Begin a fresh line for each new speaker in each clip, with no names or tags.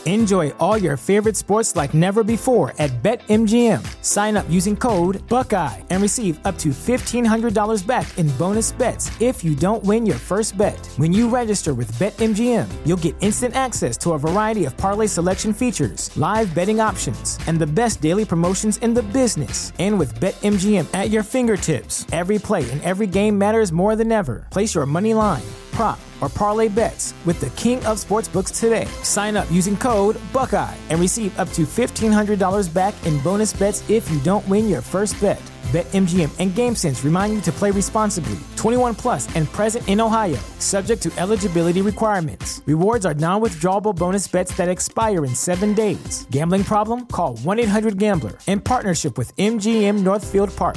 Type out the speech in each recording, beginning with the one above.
Enjoy all your favorite sports like never before at BetMGM. Sign up using code Buckeye and receive up to $1,500 back in bonus bets if you don't win your first bet. When you register with BetMGM, you'll get instant access to a variety of parlay selection features, live betting options, and the best daily promotions in the business. And with BetMGM at your fingertips, every play and every game matters more than ever. Place your money line, prop, or parlay bets with the king of sportsbooks today. Sign up using code Buckeye and receive up to $1,500 back in bonus bets if you don't win your first bet. BetMGM and GameSense remind you to play responsibly. 21 plus and present in Ohio, subject to eligibility requirements. Rewards are non-withdrawable bonus bets that expire in 7 days. Gambling problem? Call 1-800-GAMBLER. In partnership with MGM Northfield Park.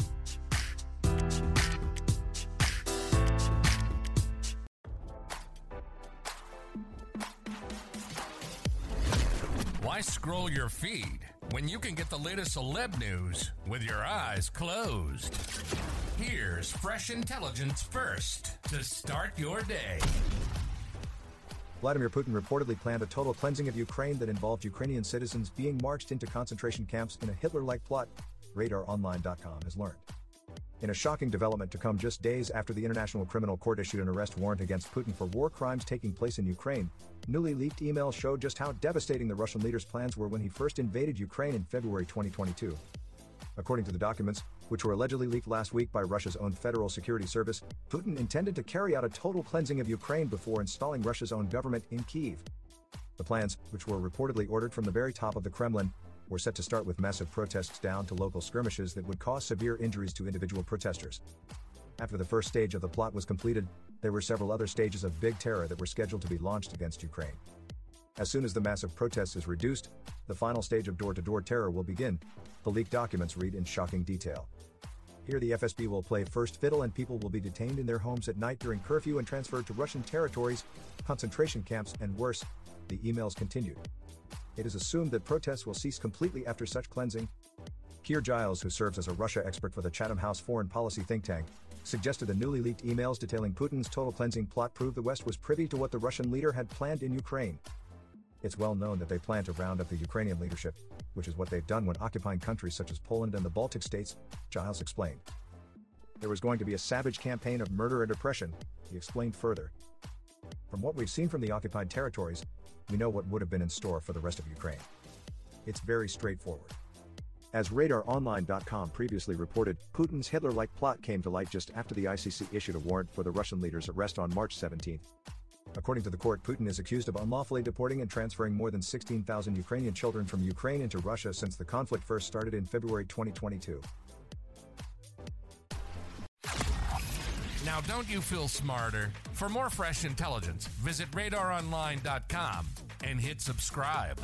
Why scroll your feed when you can get the latest celeb news with your eyes closed? Here's fresh intelligence first to start your day.
Vladimir Putin reportedly planned a total cleansing of Ukraine that involved Ukrainian citizens being marched into concentration camps in a Hitler-like plot, RadarOnline.com has learned. In a shocking development to come just days after the International Criminal Court issued an arrest warrant against Putin for war crimes taking place in Ukraine, newly leaked emails showed just how devastating the Russian leader's plans were when he first invaded Ukraine in February 2022. According to the documents, which were allegedly leaked last week by Russia's own Federal Security Service, Putin intended to carry out a total cleansing of Ukraine before installing Russia's own government in Kyiv. The plans, which were reportedly ordered from the very top of the Kremlin, were set to start with massive protests down to local skirmishes that would cause severe injuries to individual protesters. After the first stage of the plot was completed, there were several other stages of big terror that were scheduled to be launched against Ukraine. As soon as the massive protests is reduced, the final stage of door-to-door terror will begin, the leaked documents read in shocking detail. Here the FSB will play first fiddle and people will be detained in their homes at night during curfew and transferred to Russian territories, concentration camps, and worse, the emails continued. It is assumed that protests will cease completely after such cleansing. Keir Giles, who serves as a Russia expert for the Chatham House foreign policy think tank, suggested the newly leaked emails detailing Putin's total cleansing plot proved the West was privy to what the Russian leader had planned in Ukraine. It's well known that they plan to round up the Ukrainian leadership, which is what they've done when occupying countries such as Poland and the Baltic states, Giles explained. There was going to be a savage campaign of murder and oppression, he explained further. From what we've seen from the occupied territories, we know what would have been in store for the rest of Ukraine. It's very straightforward. As RadarOnline.com previously reported, Putin's Hitler-like plot came to light just after the ICC issued a warrant for the Russian leader's arrest on March 17. According to the court, Putin is accused of unlawfully deporting and transferring more than 16,000 Ukrainian children from Ukraine into Russia since the conflict first started in February 2022.
Now, don't you feel smarter? For more fresh intelligence, visit RadarOnline.com and hit subscribe.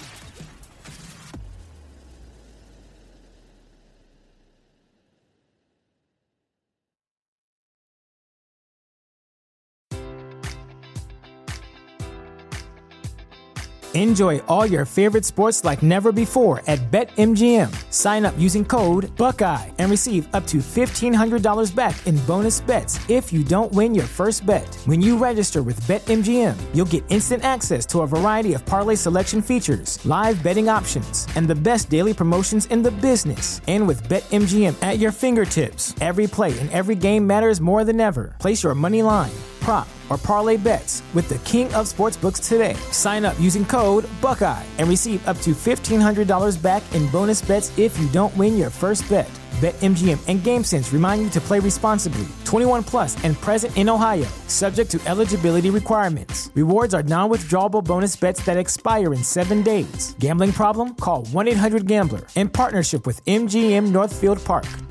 Enjoy all your favorite sports like never before at BetMGM. Sign up using code Buckeye and receive up to $1,500 back in bonus bets if you don't win your first bet. When you register with BetMGM, you'll get instant access to a variety of parlay selection features, live betting options, and the best daily promotions in the business. And with BetMGM at your fingertips, every play and every game matters more than ever. Place your money line, prop, or parlay bets with the king of sportsbooks today. Sign up using code Buckeye and receive up to $1,500 back in bonus bets if you don't win your first bet. BetMGM and GameSense remind you to play responsibly. 21 plus and present in Ohio, subject to eligibility requirements. Rewards are non-withdrawable bonus bets that expire in 7 days. Gambling problem? Call 1-800-GAMBLER. In partnership with MGM Northfield Park.